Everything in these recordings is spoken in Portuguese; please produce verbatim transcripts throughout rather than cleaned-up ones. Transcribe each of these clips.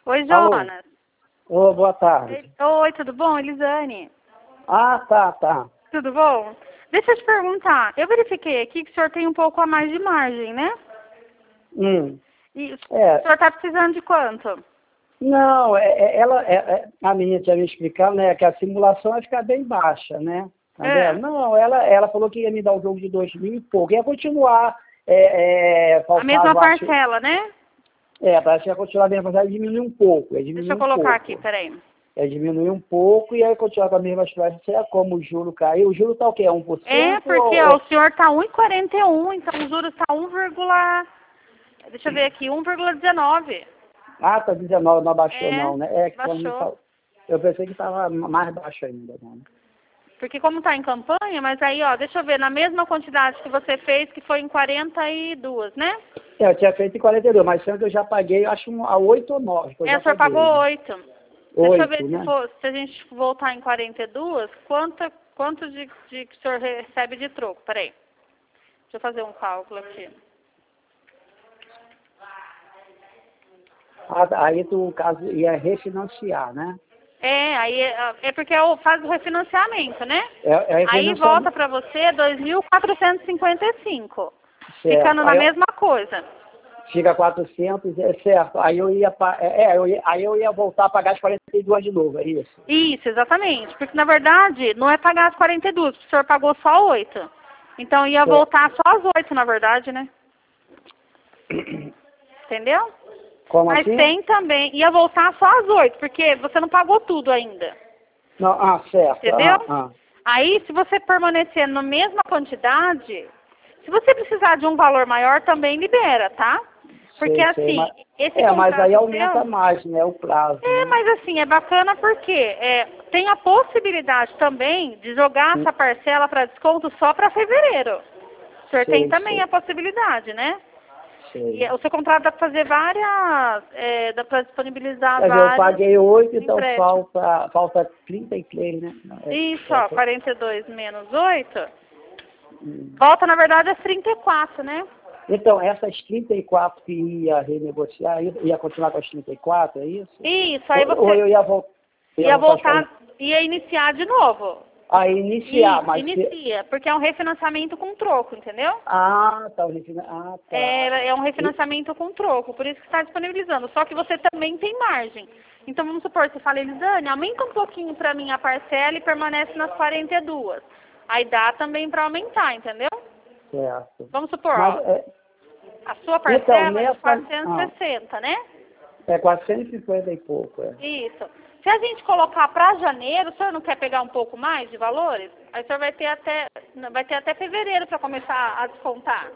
Oi, Alô? Jonas. Ô, boa tarde. Oi, tudo bom? Elisane. Ah, tá, tá. Tudo bom? Deixa eu te perguntar. Eu verifiquei aqui que o senhor tem um pouco a mais de margem, né? Hum. E o É, senhor está precisando de quanto? não, é, é- ela, é, é- a menina tinha me explicado, né, que a simulação vai ficar bem baixa, né? Tá É. vendo? Não, ela, ela falou que ia me dar o jogo de dois mil e pouco, ia continuar, é, é, A mesma faltava, acho, parcela, né? é, parece que ia continuar a mesma parcela, diminuir um pouco, ia Deixa diminuir eu um colocar pouco. aqui, peraí. Ia diminuir um pouco e aí continuar com a mesma parcela, como o juro caiu. O juro tá o quê? um por É, cento porque ou... ó, ou- o senhor está um vírgula quarenta e um, então o juros está um, deixa eu ver aqui, um vírgula dezenove. Ah, tá dezenove, não abaixou É, não, né? É que quando me baixou. fal... Eu pensei que estava mais baixo ainda, né? Porque como está em campanha, mas aí, ó, deixa eu ver, na mesma quantidade que você fez, que foi em quarenta e duas, né? É, eu tinha feito em quarenta e dois, mas sendo que eu já paguei, acho, um- a oito ou nove, que eu É, já o senhor paguei. pagou Né? oito. Deixa eu ver oito, se, né? for, se a gente voltar em quarenta e dois, quanto, quanto de, de que o senhor recebe de troco? Peraí. Deixa eu fazer um cálculo aqui. Ah, tá, aí, tu, no caso, ia refinanciar, né? É, aí é, é porque eu faço o refinanciamento, né? É, é Aí volta refinanciamento, para você dois mil quatrocentos e cinquenta e cinco, ficando certo. na Aí eu- mesma coisa. fica quatrocentos, é certo. Aí eu ia, pa- é, é, eu ia, aí eu ia voltar a pagar as quarenta e duas de novo, é isso? Isso, exatamente. Porque, na verdade, não é pagar as quarenta e duas, o senhor pagou só oito. Então, ia Certo. voltar só as oito, na verdade, né? Entendeu? Como Mas assim? tem também, ia voltar só as oito, porque você não pagou tudo ainda. Não, ah, certo. Entendeu? Ah, ah. Aí, se você permanecer na mesma quantidade, se você precisar de um valor maior, também libera, tá? Porque, Sei, sei, assim, mas... esse É, mas aí contrato aumenta seu... mais, né, o prazo, É, né? mas assim, é bacana porque é, tem a possibilidade também de jogar Hum, essa parcela para desconto só para fevereiro. O senhor tem Sei, também a sei, possibilidade, né? E sei. é, o seu contrato dá para fazer várias, é, dá para disponibilizar Quer dizer, eu vários paguei oito, então empréstimos. falta, falta trinta e três, né? Não, é, Isso, é, ó, quarenta e dois menos oito, hum. volta na verdade a trinta e quatro, né? Então, essas trinta e quatro que ia renegociar, ia ia continuar com as trinta e quatro, é isso? Isso, aí Ou, ou você eu ia, vol ia ia voltar às quarenta? voltar, ia iniciar de novo. A iniciar, Isso, mas se... inicia, porque é um refinanciamento com troco, entendeu? Ah, tá, o refina- ah, tá. É, é um E- refinanciamento com troco, por isso que está disponibilizando. Só que você também tem margem. Então, vamos supor, você fala, Elisane, aumenta um pouquinho para mim a parcela e permanece nas quarenta e duas. Aí dá também para aumentar, entendeu? Certo. Vamos supor, Mas, ó, é, a sua então, parcela é de nessa... quatrocentos e Ah, sessenta, né? é quatrocentos e cinquenta e pouco, é. Isso. Se a gente colocar para janeiro, o senhor não quer pegar um pouco mais de valores? Aí o senhor vai ter até, vai ter até fevereiro para começar a descontar.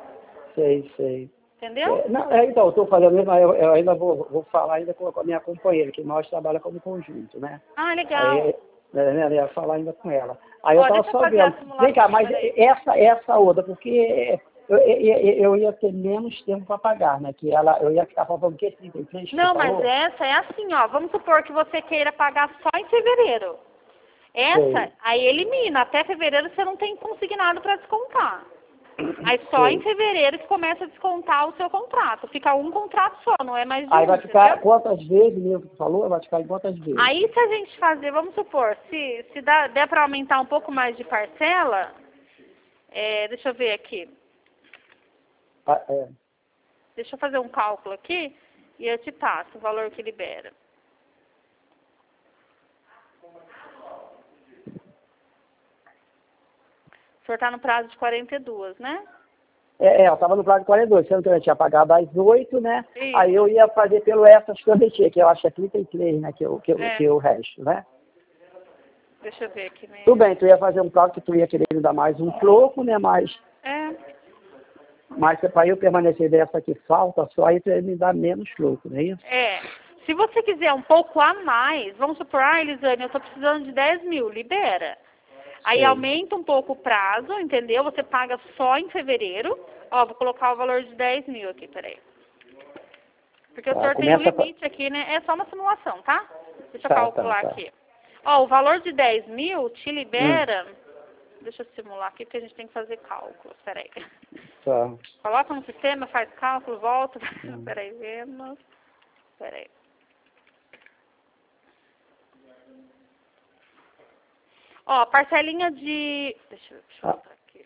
Sei, sei. Entendeu? É, não, é, então, eu estou fazendo mesmo, eu, eu ainda vou, vou falar ainda com, com a minha companheira, que nós trabalhamos como conjunto, né? Ah, Aí, legal. né, né, eu ia falar ainda com ela. Aí eu Ó, estava deixa eu só fazer a vendo, vem cá, simulação, mas peraí. essa, essa outra, porque eu, eu, eu ia ter menos tempo para pagar, né? Que ela, eu ia ficar faltando o quê? trinta e três que você Não, mas falou? essa é assim, ó. Vamos supor que você queira pagar só em fevereiro. Essa, Sei, aí elimina. Até fevereiro você não tem consignado para descontar. Aí só em sei. fevereiro que começa a descontar o seu contrato. Fica um contrato só, não é mais de Aí um, vai entendeu? ficar quantas vezes mesmo que tu falou? Vai ficar em quantas vezes? Aí se a gente fazer, vamos supor, se, se dá, der para aumentar um pouco mais de parcela, é, deixa eu ver aqui. Ah, é. Deixa eu fazer um cálculo aqui e eu te passo o valor que libera. O senhor está no prazo de quarenta e duas, né? É, é, eu estava no prazo de quarenta e dois, sendo que eu tinha pagado às oito, né? Aí Isso. eu ia fazer pelo essas que eu deixei, que eu acho que é trinta e três, né? Que, eu, que, eu, É. que o resto, né? Deixa eu ver aqui Tudo mesmo. bem, tu ia fazer um cálculo que tu ia querer me dar mais um troco, né? Mas, É. mas para eu permanecer dessa que falta, só aí tu ia me dar menos troco, não é isso? É. Se você quiser um pouco a mais, vamos supor, ah, Elisane, eu estou precisando de dez mil, libera. Aí Sei. aumenta um pouco o prazo, entendeu? Você paga só em fevereiro. Ó, vou colocar o valor de dez mil aqui, peraí. Porque o Tá, senhor tem o começa... pra- limite aqui, né? É só uma simulação, tá? Deixa eu Tá, tá, calcular tá. aqui. Ó, o valor de dez mil te Hum, libera... Deixa eu simular aqui, porque a gente tem que fazer cálculo. Peraí. tá. Coloca no sistema, faz cálculo, volta. Hum. Peraí, vemos. Peraí. Ó, parcelinha de... Deixa, eu- deixa eu Ah. botar aqui.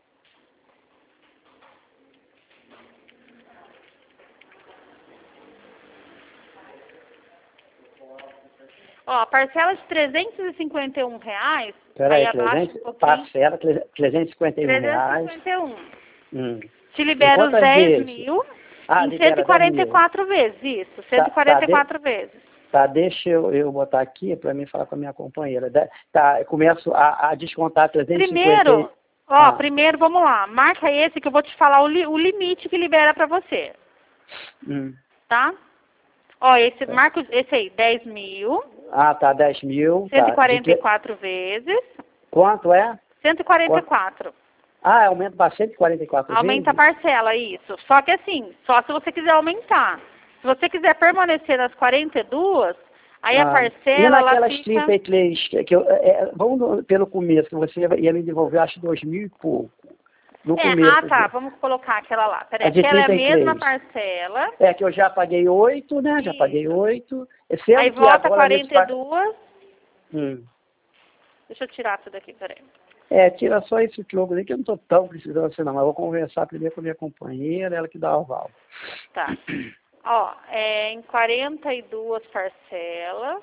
Ó, a parcela de trezentos e cinquenta e um reais, Peraí, aí abaixa trezentos, um pouquinho. parcela, trezentos e cinquenta e um reais. trezentos e cinquenta e um. Hum. Te libera os quantas dez vezes? mil Ah, em libera cento e quarenta e quatro vezes, isso, Tá, cento e quarenta e quatro vezes. Tá, deixa eu, eu botar aqui para mim falar com a minha companheira. Da- Tá, eu começo a, a descontar trezentos e cinquenta. Primeiro, ó, Ah. primeiro, vamos lá, marca esse que eu vou te falar o, li, o limite que libera pra você, Hum. tá? Ó, esse, Tá. marca esse aí, dez mil, Ah, tá, dez mil. cento e Tá. quarenta e De quatro vezes, quanto é? cento e quarenta e quatro. Ah, aumenta para cento e quarenta e quatro Aumenta a vezes? parcela, isso. Só que assim, só se você quiser aumentar. Se você quiser permanecer nas quarenta e duas, aí a Ah, parcela, e ela naquelas fica... trinta e três, que, que eu, é, é, vamos no- pelo começo, que você ia me devolver, acho, dois mil e pouco. No É, começo. ah, tá, vamos colocar aquela lá. Peraí, A de aquela é a trinta e três. mesma parcela. É que eu já paguei oito, né? Já Isso. paguei oito. Sendo Aí que volta agora nesse quarenta e pa- duas. Hum. Deixa eu tirar tudo aqui, peraí. É, tira só esse troco aí, que eu não estou tão precisando assim, não. Mas eu vou conversar primeiro com a minha companheira, ela que dá o aval. Tá. Ó, é em quarenta e duas parcelas.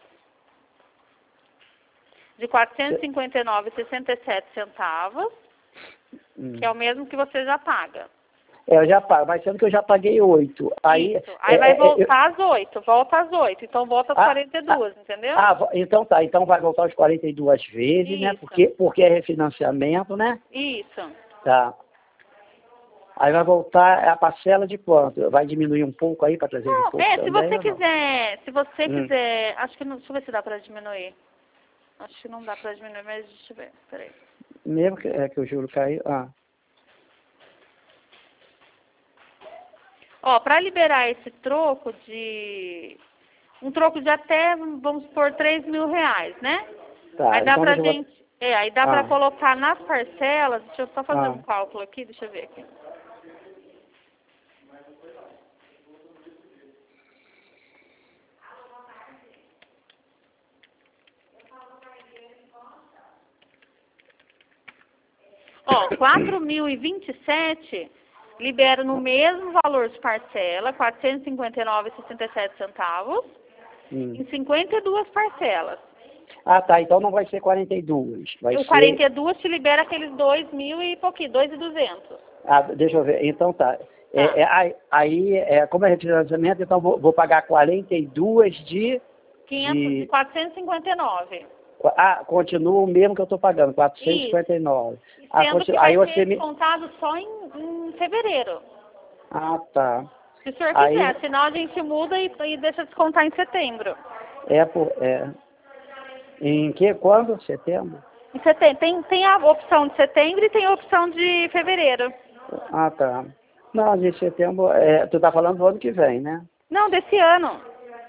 De quatrocentos e cinquenta e nove reais e sessenta e sete centavos. Hum. Que é o mesmo que você já paga. É, eu já pago, mas sendo que eu já paguei oito. Aí, Isso. Aí é, vai é, eu- voltar às oito. Volta às oito. Então volta às Ah, quarenta e duas, entendeu? Ah, vo- então tá, então vai voltar os quarenta e duas vezes, né? Isso. Porque, porque é refinanciamento, né? Isso. Tá. Aí vai voltar a parcela de quanto? Vai diminuir um pouco aí para trazer um Não, pouco é, se também, você ou não? quiser, se você Hum. quiser, acho que não, deixa eu ver se dá pra diminuir. Acho que não dá pra diminuir, mas deixa eu ver, peraí. Mesmo que, é, que o juro caiu. Ah, Ó, pra liberar esse troco de, um troco de até, vamos supor, três mil reais, né? tá. Aí dá então pra deixa eu... gente, é, aí dá Ah. pra colocar nas parcelas, deixa eu só fazer Ah. um cálculo aqui, deixa eu ver aqui. Ó, quatro mil e vinte e sete libera no mesmo valor de parcela, quatrocentos e cinquenta e nove reais e sessenta e sete centavos, Hum. em cinquenta e duas parcelas. Ah, tá. Então não vai ser quarenta e duas. Vai O ser... quarenta e duas te libera aqueles dois mil e pouquinho, dois mil e duzentos. Ah, deixa eu ver. Então tá. Tá. É, é, aí- aí, é, como é refinanciamento, então vou, vou pagar quarenta e duas de... quinhentos, de... quatrocentos e cinquenta e nove. Ah, continua o mesmo que eu estou pagando, quatrocentos e cinquenta e nove. Ah, Sendo continua... que vai Aí ser você me... descontado só em, em fevereiro. Ah, tá. Se o senhor Aí- quiser, senão a gente muda e, e deixa descontar em setembro. É, por, é. Em que? Quando? Setembro? Em setembro. Tem, tem a opção de setembro e tem a opção de fevereiro. Ah, tá. Não, de setembro, é, tu tá falando do ano que vem, né? Não, desse ano.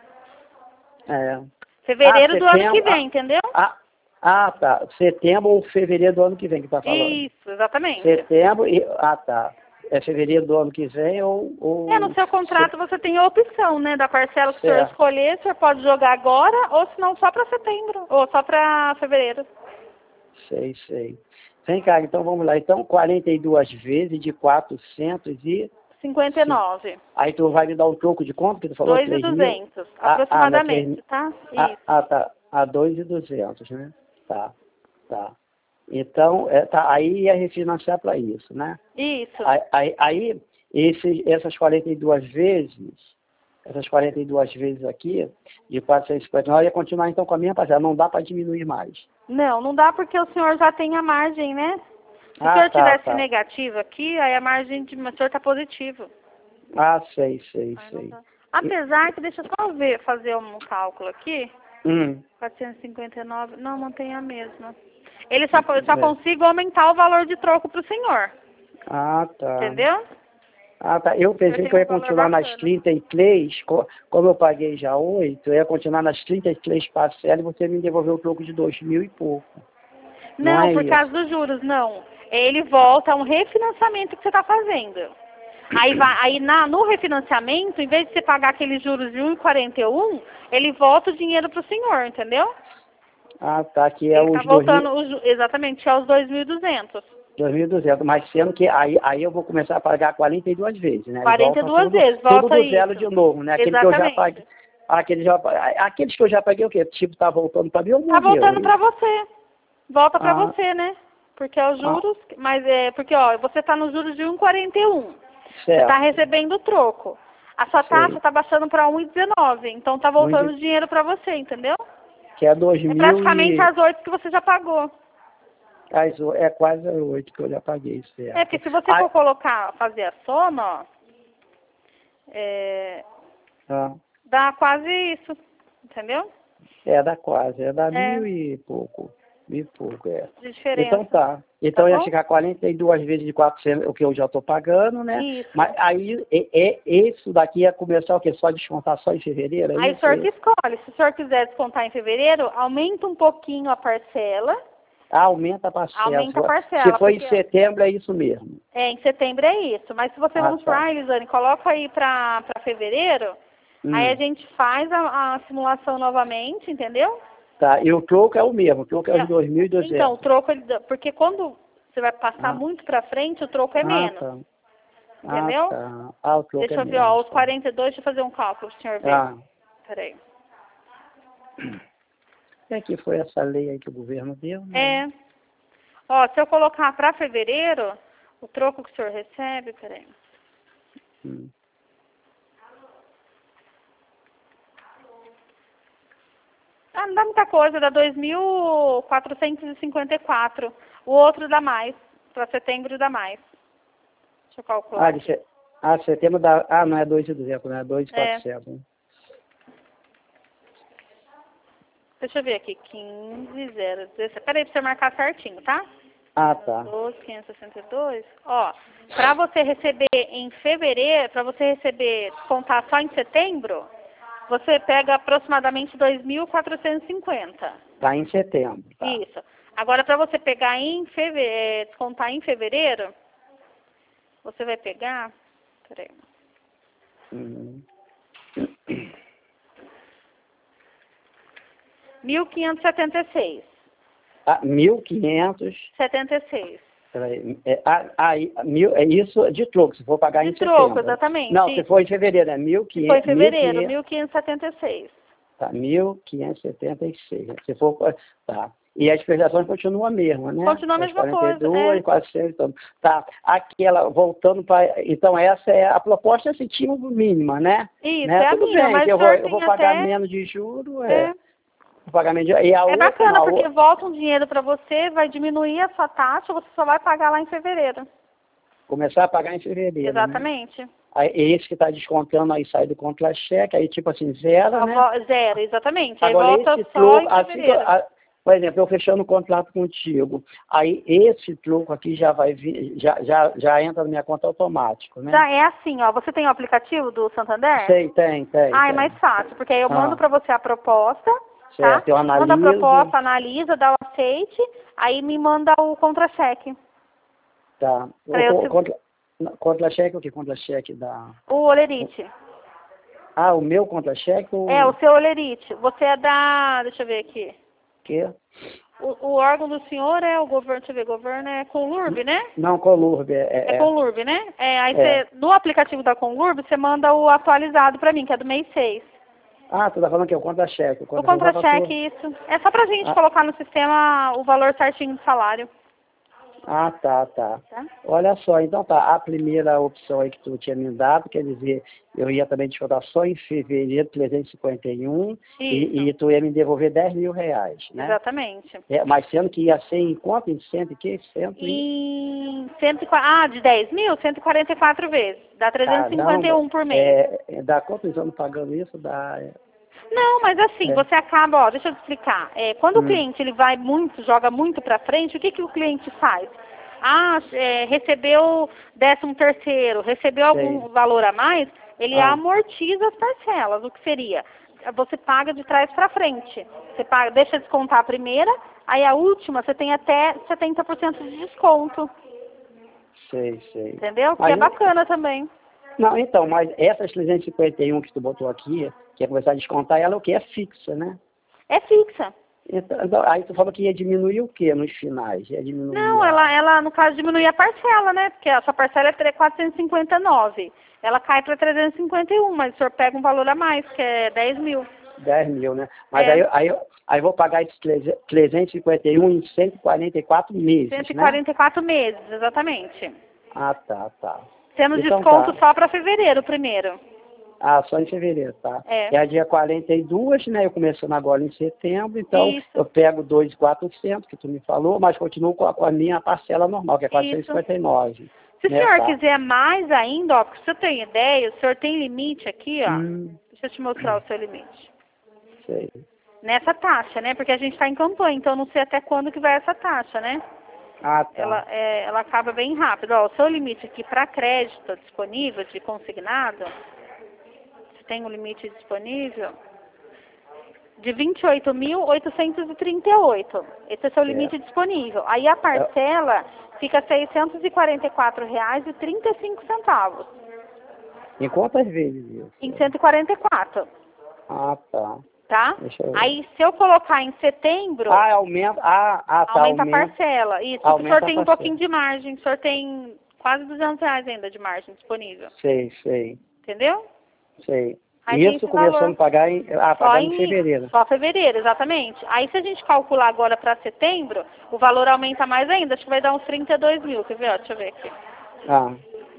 É. Fevereiro Ah, do ano que setembro, vem, entendeu? Ah, ah, tá. Setembro ou fevereiro do ano que vem que tá falando. Isso, exatamente. Setembro e... Ah, tá. É fevereiro do ano que vem ou... ou... É, no seu contrato você tem a opção, né, da parcela que o senhor Certo. escolher, o senhor pode jogar agora ou se não só para setembro, ou só para fevereiro. Sei, sei. Vem cá, então vamos lá. Então, quarenta e duas vezes de quatrocentos e... cinquenta e nove. Aí tu vai me dar um troco de quanto que tu falou? dois mil e três mil? duzentos, Ah, aproximadamente, ah, tá? Ah, Isso. ah, tá. A dois mil e duzentos, né? Tá, tá. Então, é, tá, aí ia refinanciar para isso, né? Isso. Aí, aí, aí esse, essas quarenta e duas vezes, essas quarenta e duas vezes aqui, de quatrocentos e cinquenta e nove, ia continuar então com a minha parcela. Não dá para diminuir mais. Não, não dá porque o senhor já tem a margem, né? Se Ah, o senhor tá, tivesse tá. negativo aqui, aí a margem de o senhor está positivo. Ah, sei, sei, Aí não sei. dá. Apesar que, deixa eu só ver, fazer um cálculo aqui. Hum, quatrocentos e cinquenta e nove, não, mantém a mesma. Ele só, eu só É. consigo aumentar o valor de troco para o senhor, ah, tá. entendeu? Ah, tá. Eu pensei Eu que eu ia tenho um valor continuar nas bacana. trinta e três, co- como eu paguei já oito, eu ia continuar nas trinta e três parcelas e você me devolveu o troco de dois mil e pouco. Não Não, é por isso. causa dos juros, não. Ele volta a um refinanciamento que você está fazendo. Aí, vai, aí na, no refinanciamento, em vez de você pagar aqueles juros de um vírgula quarenta e um, ele volta o dinheiro para o senhor, entendeu? Ah, tá, que é Ele os tá voltando, os, exatamente, é os dois mil e duzentos. dois mil e duzentos, mas sendo que aí, aí eu vou começar a pagar quarenta e duas vezes, né? E quarenta e volta duas tudo, vezes, tudo volta do zero isso. de novo, né? Aquele que eu já paguei. Exatamente. Aquele já, aqueles que eu já paguei o quê? Tipo, tá voltando para mim ou Tá morreu? voltando pra você. Volta pra Ah, você, né? Porque é os ah, juros, mas é, porque ó, você tá nos juros de um vírgula quarenta e um. Você tá certo, recebendo o troco. A sua taxa sei. tá baixando pra um vírgula dezenove, então tá Muito, voltando dinheiro pra você, entendeu? que é dois É mil praticamente e... as oito que você já pagou. as o- É quase oito que eu já paguei, É, certo. porque se você Ah, for colocar, fazer a soma, ó, é, ah, dá quase isso, entendeu? é, dá quase, é da É, mil e pouco, mil e pouco, é. de Então diferença, tá. tá Então ia bom? ficar quarenta e duas vezes de quatrocentos, o que eu já estou pagando, né? Mas Isso. aí, é, é, isso daqui ia começar o quê? Só descontar só em fevereiro, é Aí o isso? senhor que escolhe. Se o senhor quiser descontar em fevereiro, aumenta um pouquinho a parcela. Ah, aumenta a parcela. Se Aumenta a for se parcela, for em porque setembro, é isso mesmo. é, em setembro é isso. Mas se você, Ah, vamos por tá. aí, Elisane, coloca aí para fevereiro, aí a Hum, gente faz a, a simulação novamente, entendeu? tá. E o troco é o mesmo, o troco é os É, dois mil e então, o duzentos. troco, ele dá- porque quando você vai passar Ah, muito para frente, o troco é ah, menos, tá. Ah, entendeu? tá. Ah, o troco é Deixa eu ver, ó, menos, os tá. quarenta e dois, deixa eu fazer um cálculo pro senhor ver. Ah, Peraí. é que foi essa lei aí que o governo deu, né? É, ó, se eu colocar para fevereiro, o troco que o senhor recebe, peraí. Hum. Ah, não dá muita coisa, dá dois mil quatrocentos e cinquenta e quatro. O outro dá mais, para setembro dá mais. Deixa eu calcular Ah, de aqui. se... ah, setembro dá... Ah, não é dois mil e duzentos, né? dois mil e É, quatrocentos. Né? deixa eu ver aqui, quinze, zero, dezessete. Peraí pra você marcar certinho, tá? Ah, tá. doze, quinhentos e sessenta e dois. Ó, para você receber em fevereiro, para você receber, descontar só em setembro, você pega aproximadamente dois mil quatrocentos e cinquenta. Tá em setembro, tá. Isso. Agora, para você pegar em fevereiro, descontar em fevereiro, você vai pegar, peraí, Uhum. mil quinhentos e setenta e seis. Ah, mil e quinhentos... setenta e seis. Peraí, é, ah, aí, mil, é isso de troco, se for pagar De em troco, setembro. exatamente. Não, se Isso. for em fevereiro, é Se for em mil e quinhentos, fevereiro, mil e quinhentos, mil quinhentos e setenta e seis. tá, mil quinhentos e setenta e seis. Se for, tá. E as prestações continuam a mesma, né? Continua a As mesma quarenta e coisa, duas, é. quatrocentos, então. Tá, aquela, voltando para... Então, essa é a proposta, assim, tinha mínima, né? Isso, né? é a Tudo mínima, bem, que mas o eu vou, senhor eu vou tem pagar até... menos de juro, é... É, Vou pagar menos de, e a é outra, não, bacana, a porque outra... volta um dinheiro para você, vai diminuir a sua taxa, você só vai pagar lá em fevereiro. Começar a pagar em fevereiro, né? Exatamente. Aí, esse que está descontando, aí sai do contra-cheque, aí tipo assim, zero, Só né? vo- Zero, exatamente. Aí Agora volta esse só em troco, assim que eu- fevereiro. a- por exemplo, eu fechando o contrato contigo, aí esse troco aqui já vai vir, já, já, já entra na minha conta automático, né? Já é assim, ó. Você tem o aplicativo do Santander? Sei, tem, tem, Ah, é tem. mais fácil, porque aí eu mando Ah, para você a proposta, tá? certo, eu Manda a analiso, proposta, analisa, dá o aceite, aí me manda o contra-cheque. tá. Pra O, eu, o, se- contra, contra-cheque, o que contra-cheque da... o olerite. Ah, o meu contra-cheque É, ou o seu olerite. Você é da... Deixa eu ver aqui. o quê? O, o órgão do senhor é o governo, deixa eu ver, governo é Conlurb, né? Não, Colurb, é, É é, Conlurb, né? É, aí é. você, no aplicativo da Conlurb, você manda o atualizado pra mim, que é do mês seis. Ah, tu tá falando que é o contra-cheque, o O contra-cheque vai pra contra-cheque, tua... isso. É só pra gente Ah, colocar no sistema o valor certinho do salário. Ah, tá, tá. Tá? Olha só, então tá, a primeira opção aí que tu tinha me dado, quer dizer, eu ia também descontar só em fevereiro trezentos e cinquenta e um Isso, e, e tu ia me devolver dez mil reais, né? exatamente. É, mas sendo que ia ser em quanto? Em cento e quê? Cento e... Em cento e quarenta, ah, de dez mil, cento e quarenta e quatro vezes. Dá trezentos e cinquenta e Caramba, um por mês. é, é, dá quantos anos pagando isso? Dá... É, Não, mas assim, é, você acaba, ó, deixa eu te explicar. É, quando o hum, cliente ele vai muito, joga muito para frente, o que, que o cliente faz? Ah, é, recebeu décimo terceiro, recebeu sei. algum valor a mais, ele Ah, amortiza as parcelas. O que seria? Você paga de trás para frente. Você paga, deixa descontar a primeira, aí a última você tem até setenta por cento de desconto. sei, sei. Entendeu? Que é Mas, bacana também. não, então, mas essas trezentos e cinquenta e um que tu botou aqui, que é começar a descontar, ela é o que? É fixa, né? É fixa. Então, então, aí tu falou que ia diminuir o quê nos finais? Ia diminuir Não, a... ela, ela, no caso, diminui a parcela, né? Porque a sua parcela é quatrocentos e cinquenta e nove. Ela cai para trezentos e cinquenta e um, mas o senhor pega um valor a mais, que é dez mil. dez mil, né? Mas É. aí, aí, eu- aí eu vou pagar esses trezentos e cinquenta e um em cento e quarenta e quatro meses, cento e né? quarenta e quatro meses, exatamente. Ah, tá, tá. Temos Então desconto tá. só para fevereiro primeiro. Ah, só em fevereiro, tá? É. É a dia quarenta e dois, né? Eu começando agora em setembro, então Isso. eu pego dois mil e quatrocentos, que tu me falou, mas continuo com a, com a minha parcela normal, que é quatrocentos e cinquenta e nove. Se o Né, senhor tá? quiser mais ainda, ó, porque se eu tenho ideia, o senhor tem limite aqui, ó. Hum, Deixa eu te mostrar o seu limite. sei. Nessa taxa, né? Porque a gente está em campanha, então eu não sei até quando que vai essa taxa, né? Ah, tá. Ela, é, ela acaba bem rápido. Ó, o seu limite aqui para crédito disponível de consignado, você tem um limite disponível de vinte e oito mil oitocentos e trinta e oito. Esse é o seu limite Certo. disponível. Aí a parcela fica seiscentos e quarenta e quatro reais e trinta e cinco centavos. Em quantas vezes isso? Em cento e quarenta e quatro, Ah, tá. tá? Deixa eu ver. Aí se eu colocar em setembro, Ah, aumenta. Ah, ah tá. aumenta, Aumenta, a parcela. Isso, porque o aumenta senhor a tem um parcela. pouquinho de margem. O senhor tem quase duzentos reais ainda de margem disponível. Sei, sei, Entendeu? sei. Aí tem Isso esse começando valor. a pagar em, ah, Só pagar em em fevereiro. só fevereiro, exatamente. Aí se a gente calcular agora para setembro, o valor aumenta mais ainda. Acho que vai dar uns trinta e dois mil. Quer ver? Ó, deixa eu ver aqui. Ah,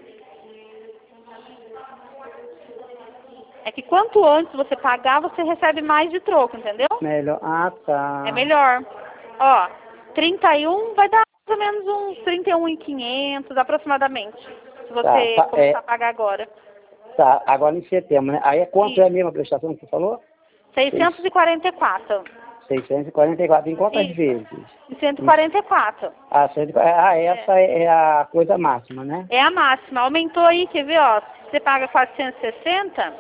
É que quanto antes você pagar, você recebe mais de troco, entendeu? melhor. Ah, tá. É melhor. Ó, trinta e um vai dar mais ou menos uns trinta e um mil e quinhentos aproximadamente. Se você Tá, tá, começar é, a pagar agora. tá, agora em setembro, né? Aí é quanto Isso. é a mesma prestação que você falou? seiscentos e quarenta e quatro. seiscentos e quarenta e quatro. Em quantas Isso. vezes? E cento e quarenta e quatro. Ah, cento e quarenta, ah, essa é. é a coisa máxima, né? É a máxima. Aumentou aí, quer ver, ó. Você paga quatrocentos e sessenta,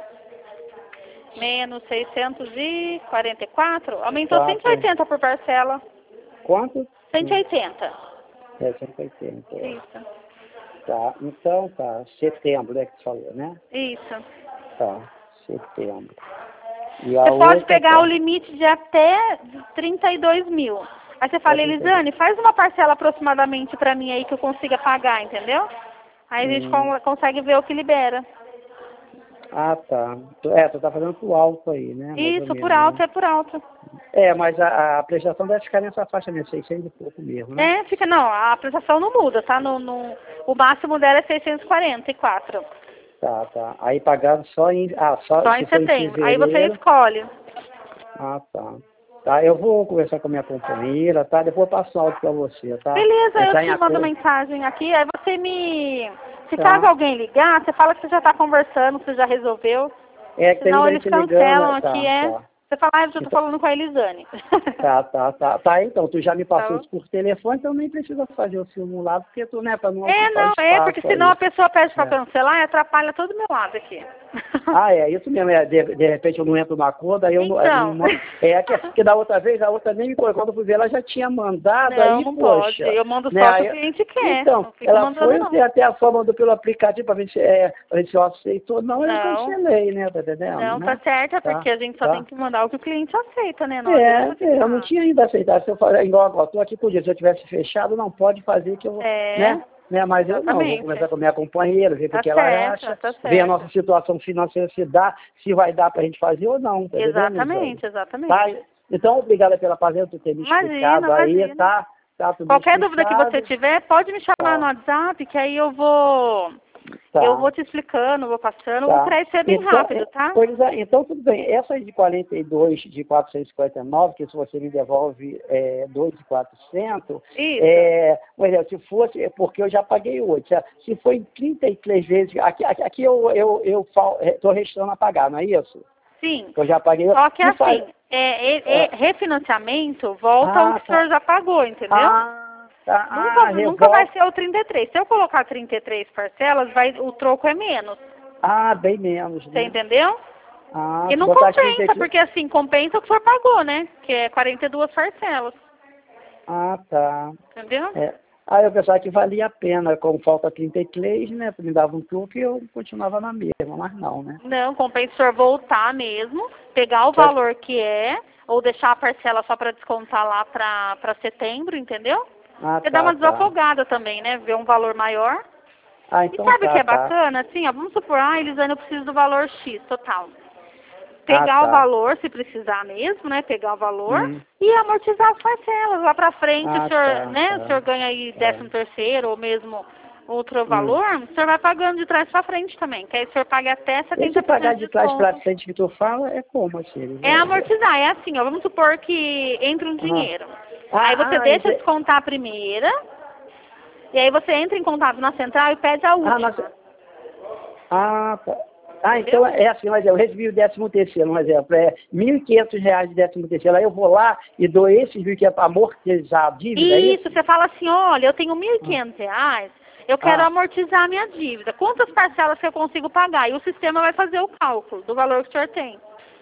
menos seiscentos e quarenta e quatro, aumentou Quatro. cento e oitenta por parcela. Quanto? cento e oitenta. É, cento e oitenta. É. Isso. Tá, então tá. Setembro, né, que você falou, né? Isso. Tá, setembro. E a Você pode outra, pegar tá. o limite de até trinta e dois mil. Aí você fala, Até trinta e dois. Elisane, faz uma parcela aproximadamente pra mim aí que eu consiga pagar, entendeu? Aí a gente Hum. con- consegue ver o que libera. Ah, tá. Tu- É, tu tá fazendo por alto aí, né? Mais ou Isso, por menos, alto, né? é por alto. É, mas a, a prestação deve ficar nessa faixa mesmo, seiscentos e pouco mesmo, né? É, fica, não, a prestação não muda, tá? No, no, o máximo dela é seiscentos e quarenta e quatro. Tá, tá. Aí pagado só em. Ah, só, Só se em for em setembro. Aí você fevereiro. escolhe. Ah, tá. Tá, eu vou conversar com a minha companheira, tá? Depois eu passo áudio pra você, tá? Beleza, eu Entrar em te mando acordo. mensagem aqui, aí você me... Se Tá. caso alguém ligar, você fala que você já está conversando, que você já resolveu. É que tem Senão muita eles gente cancelam ligando, tá, aqui, é... tá. Você fala, ah, eu já tô Então, falando com a Elisane. tá, tá, tá. Tá, então, tu já me passou Tá. isso por telefone, então nem precisa fazer o simulado, porque tu, né, pra não É, ocupar não, é, porque espaço senão aí. a pessoa pede pra É. cancelar e atrapalha todo o meu lado aqui. Ah, é, isso mesmo, é, de, de repente eu não entro na cor, daí eu não, eu Então. não mando. É, que, que da outra vez, a outra nem me colocou, quando eu fui ver, ela já tinha mandado, Não, aí, não pode. poxa. Eu mando Né, só o que o aí, cliente quer. então, Não fico ela mandando, foi não. até a forma mandou pelo aplicativo pra ver se, é, pra ver se eu aceitou. Não, eu Não. cancelei, né, tá entendendo, Não, tá né? certo, é Tá, porque a gente só tá. tem que mandar o que o cliente aceita, né? Não É, adianta é, eu não ficar. tinha ainda aceitado. Se eu falar igual agora, estou aqui por dia. Se eu tivesse fechado, não pode fazer que eu, É, né? né? Mas eu não, eu vou exatamente. conversar com a minha companheira, ver o Tá que ela certo, acha, tá ver a certo. nossa situação financeira, se dá, se vai dar para a gente fazer ou não, tá entendendo, Exatamente, Isaías? exatamente. Tá? Então, obrigada pela paciência por ter me Imagina, explicado aí, imagina. tá? Tá tudo Qualquer dúvida que você explicado. tiver, pode me chamar no Tá, WhatsApp, que aí eu vou eu tá. vou te explicando, vou passando. O Tá. crédito é bem Então, rápido, é, tá? pois é, então tudo bem. Essa de quarenta e dois de quatrocentos e cinquenta e nove, que se você me devolve é, dois mil e quatrocentos, Isso. é, por exemplo, se fosse, é porque eu já paguei oito. Se for em trinta e três vezes, aqui, aqui, aqui eu eu eu estou restando a pagar, não é isso? Sim. Eu já paguei. Só que Não faz- assim, é, é- é é, refinanciamento volta ao ah, que o tá. senhor já pagou, entendeu? Ah, tá. Nunca, Ah, nunca vai revolta. ser o trinta e três. Se eu colocar trinta e três parcelas, vai, o troco é menos. Ah, bem menos, Você né? entendeu? Ah, E se não botar trinta e compensa, três. porque assim, compensa o que o senhor pagou, né? Que é quarenta e duas parcelas. Ah, tá. Entendeu? É. Aí eu pensava que valia a pena, como falta trinta e três, né? Me dava um truque e eu continuava na mesma. mas não, né? Não, compensa o senhor voltar mesmo, pegar o Só- valor que é, ou deixar a parcela só para descontar lá para setembro, entendeu? Ah, Você dá tá, uma tá. desafogada também, né? Ver um valor maior. Ah, E então sabe o que tá, é tá. bacana? Assim, ó, vamos supor, ah, Elisane, eu preciso do valor X total. Ah, Pegar o tá. valor, se precisar mesmo, né? Pegar o valor Hum. e amortizar as parcelas. Lá pra frente, o Ah, senhor, tá, né? O tá. senhor ganha aí É. décimo terceiro ou mesmo outro Hum. valor, o senhor vai pagando de trás pra frente também. Que aí o senhor paga até Esse setenta por pagar cento de de trás para desconto. frente que tu fala é como, assim? É amortizar, é assim, ó. Vamos supor que entra um Ah, dinheiro. Aí você ah, ah, deixa ente- descontar a primeira, e aí você entra em contato na central e pede a ah, última. nossa. Ah, tá. Ah, Entendeu? então é assim, mas eu recebi o décimo terceiro, um exemplo, é mil e quinhentos reais de décimo terceiro, aí eu vou lá e dou esses mil e quinhentos para amortizar a dívida, é Isso, isso? você fala assim, olha, eu tenho mil e Ah, quinhentos reais, eu quero ah, amortizar a minha dívida. Quantas parcelas que eu consigo pagar? E o sistema vai fazer o cálculo do valor que o senhor tem.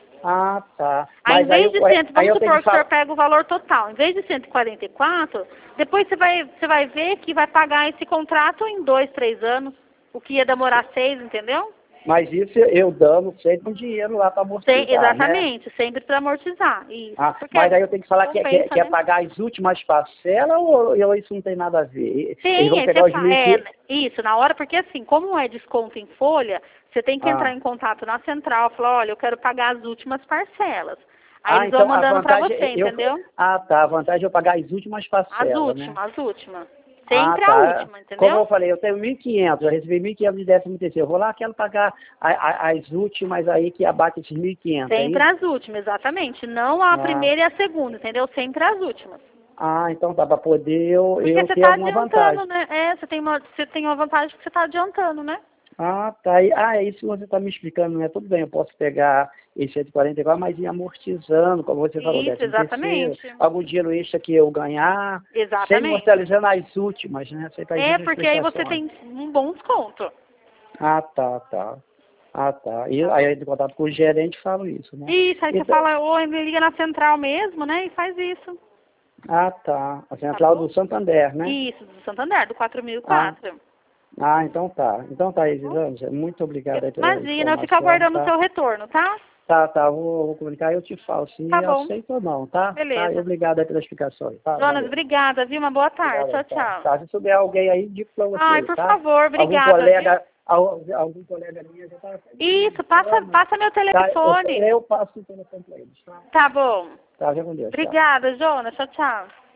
ah, tá. Aí, em Mas aí vez eu, de cento, aí vamos eu tenho supor que que o senhor falar. pega o valor total, em vez de cento e quarenta e quatro, depois você vai, você vai ver que vai pagar esse contrato em dois, três anos, o que ia demorar seis, entendeu? Mas isso eu dando sempre um dinheiro lá para Sem, amortizar, né? exatamente, sempre para amortizar. Isso. Ah, Porque mas aí eu tenho que falar que, que, compensa, que é né? pagar as últimas parcelas ou, ou isso não tem nada a ver? Eles Sim, vão aí pegar você os fa... mil e é, quinhentos. isso, na hora, porque assim, como é desconto em folha, você tem que entrar Ah, em contato na central, falar, olha, eu quero pagar as últimas parcelas. Aí ah, eles vão então a mandando para vantagem você, é eu. entendeu? Ah, tá. A vantagem é eu pagar as últimas As parcelas, né? últimas, as últimas. Ah, Sempre a tá. última, Como entendeu? eu falei, eu tenho mil e quinhentos, eu recebi mil e quinhentos de décimo terceiro. Eu vou lá, quero pagar a, a, as últimas aí que abate esses mil e quinhentos, é Sempre isso? as últimas, exatamente. Não a Ah, primeira e a segunda, entendeu? Sempre as últimas. ah, então tá, para poder eu, Porque eu você ter está alguma adiantando, vantagem. né? É, você tem uma, você tem uma vantagem que você está adiantando, né? Ah, tá. E- Ah, é isso que você está me explicando, né? Tudo bem, eu posso pegar esse cento e quarenta e quatro, mas ir amortizando, como você falou, Isso, décimo terceiro, exatamente. algum dinheiro extra que eu ganhar, sem Exatamente. mortalizando as últimas, né? Você está É, justo as porque aí você prestações. tem um bom desconto. Ah, tá, tá. Ah, tá. E Tá aí bom? eu entro em contato com o gerente e falo isso, né? Isso, aí você Então, fala, ou me liga na central mesmo, né? E faz isso. ah, tá. A Tá central bom? do Santander, né? Isso, do Santander, do quatro mil e Ah, quatro. ah, então tá. Então tá, Tá bom? Elisângela. Muito obrigado aí pela Imagina, eu fico informação, aguardando o tá? seu retorno, tá? Tá, tá, vou, vou comunicar e eu te falo se Tá eu bom. aceito ou não, tá? Tá, e Beleza. obrigado aí pela explicação, tá? Jonas, Valeu. obrigada, viu? Uma boa tarde. Obrigado aí, Tchau, tá? tchau. Tá, se souber alguém aí, diga pra você Ai, aí, por tá? favor, Algum obrigada, viu? colega, al- algum colega minha já tá Isso, passa, ligando, passa meu tá? Eu, telefone. eu passo o telefone pra eles, tá? Tá bom. Tá, já com Deus, tchau. Obrigada, Jonas. Tchau, tchau.